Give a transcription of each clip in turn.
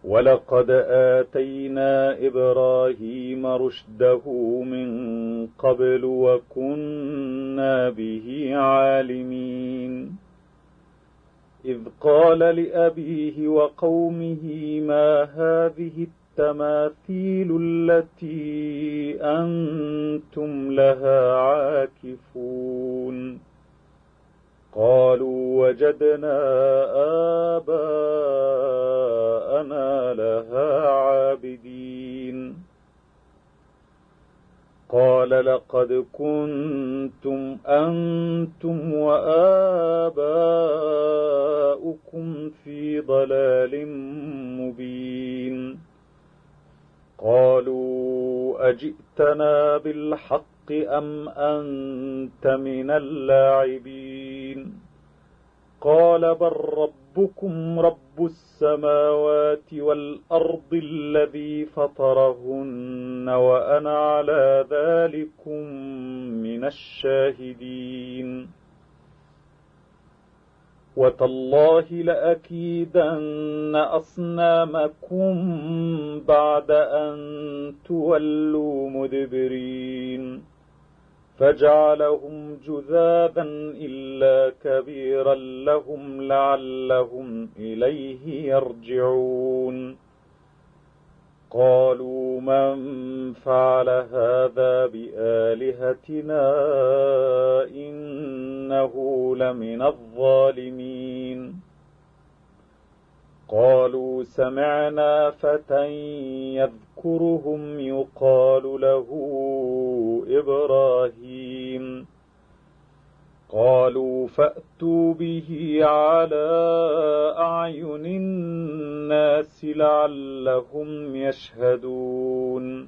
ولقد آتينا إبراهيم رشده من قبل وكنا به عالمين إذ قال لأبيه وقومه ما هذه التماثيل التي أنتم لها عاكفون قالوا وجدنا آباءنا لها عابدين قال لقد كنتم أنتم وآباؤكم في ضلال مبين قالوا أجئتنا بالحق أم أنت من اللاعبين قال بل ربكم رب السماوات والأرض الذي فطرهن وأنا على ذلكم من الشاهدين وتالله لأكيدن أصنامكم بعد أن تولوا مدبرين فجعلهم جذاذا إلا كبيرا لهم لعلهم إليه يرجعون قالوا من فعل هذا بآلهتنا إنه لمن الظالمين قالوا سمعنا فتى يذكرهم يقال له إبراهيم قالوا فأتوا به على أعين الناس لعلهم يشهدون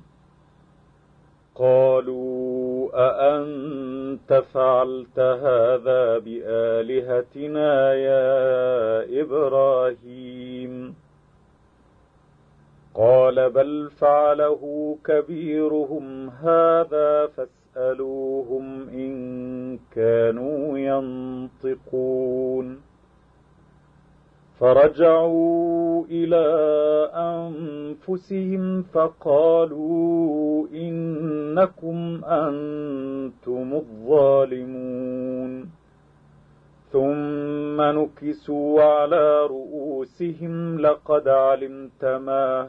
قالوا أأنت فعلت هذا بآلهتنا يا إبراهيم قال بل فعله كبيرهم هذا فاسألوهم إن كانوا ينطقون فرجعوا إلى أنفسهم فقالوا إنكم أنتم الظالمون ثم نكسوا على رؤوسهم لقد علمت ما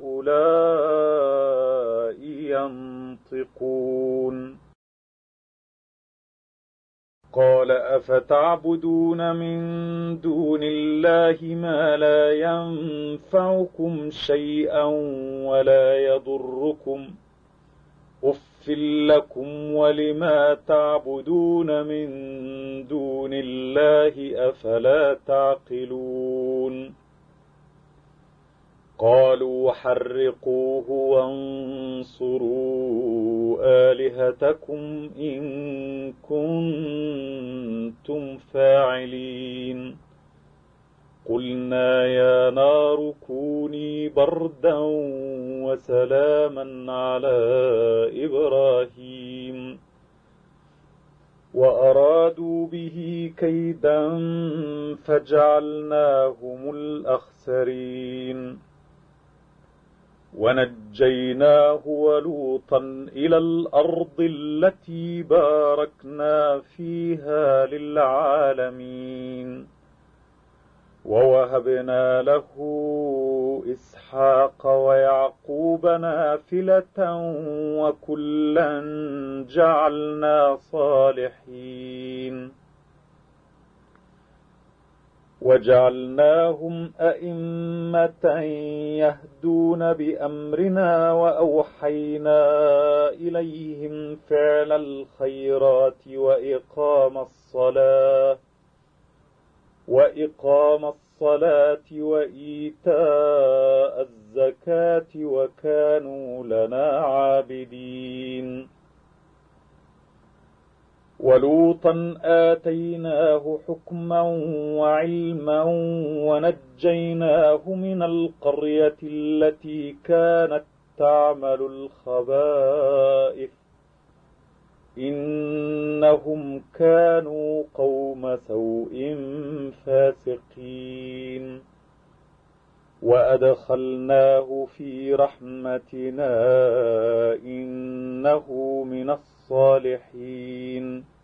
هؤلاء ينطقون قال أفتعبدون من دون الله ما لا ينفعكم شيئا ولا يضركم أف لكم ولما تعبدون من دون الله أفلا تعقلون قالوا حرقوه وانصروا آلهتكم إن كنتم فاعلين قلنا يا نار كوني بردا وسلاما على إبراهيم وأرادوا به كيدا فجعلناهم الأخسرين ونجيناه ولوطا إلى الأرض التي باركنا فيها للعالمين ووهبنا له إسحاق ويعقوب نافلة وكلا جعلنا صالحين وجعلناهم أئمة يهدون بأمرنا وأوحينا إليهم فعل الخيرات وإقام الصلاة وإيتاء الزكاة وكانوا لنا عابدين ولوطا آتيناه حكما وعلما ونجيناه من القرية التي كانت تعمل الخبائث إنهم كانوا قوم سوء فاسقين وأدخلناه في رحمتنا إنه من الصالحين.